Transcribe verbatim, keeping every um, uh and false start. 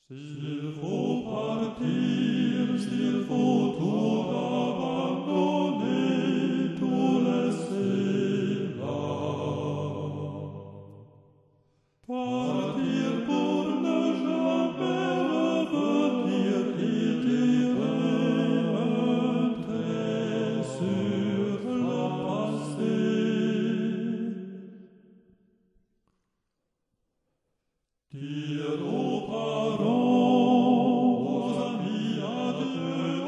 S'il faut partir, s'il faut tout abandonner, tout laisser là. Partir pour ne jamais revenir, il dirait un trait sur le passé. Dire aux parents, aux amis adieu,